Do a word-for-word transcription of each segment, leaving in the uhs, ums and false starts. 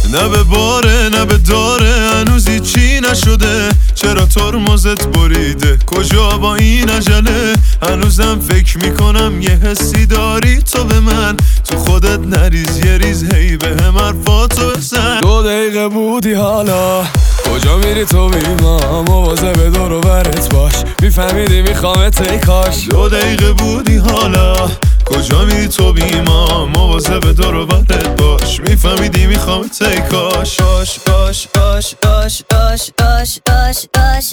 نه به باره نه به داره هنوزی چی نشده، چرا ترمزت بریده کجا با این عجله؟ هنوزم فکر میکنم یه حسی داری تو به من، تو خودت نریز یه ریز هی به هم حرفاتو بزن. دو دقیقه بودی حالا کجا میری تو بی ما، مواظب دور و برت باش میفهمیدی میخوامت ای کاش. دو دقیقه بودی حالا کجا میری تو بی ما، مواظب دور و برت باش میفهمیدی میخوامت ای کاش. باش باش باش باش باش باش باش باش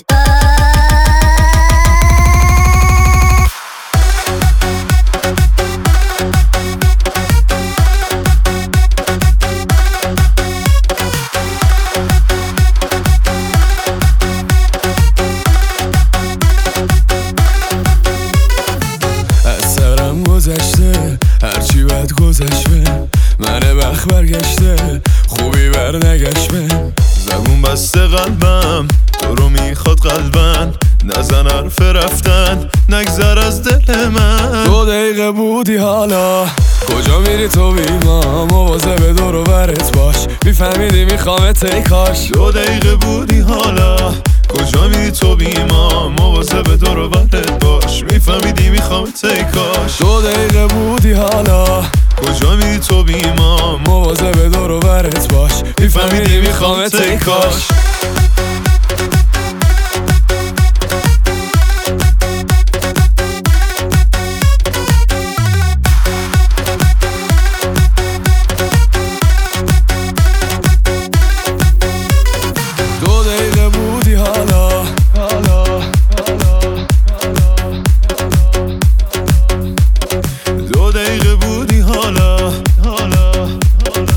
گذشته هرچی بد گذشته، منه بخت برگشته خوبی بر نگشته. زبون بسته قلبم تو رو میخواد قلبن، نزن حرف رفتن نگذر از دل من. دو دقیقه بودی حالا کجا میری تو بی ما، مواظب دور و برت باش میفهمیدی میخوامت ای کاش. دو دقیقه بودی حالا کجا میری تو بی ما، مواظب دور و برت باش میفهمیدی میخوامت ای کاش. دو دقیقه بودی حالا کجا میری تو بی ما، مواظب دور و برت باش میفهمیدی میخوامت ای کاش. دو دقیقه بودی حالا دو دقیقه بودی حالا حالا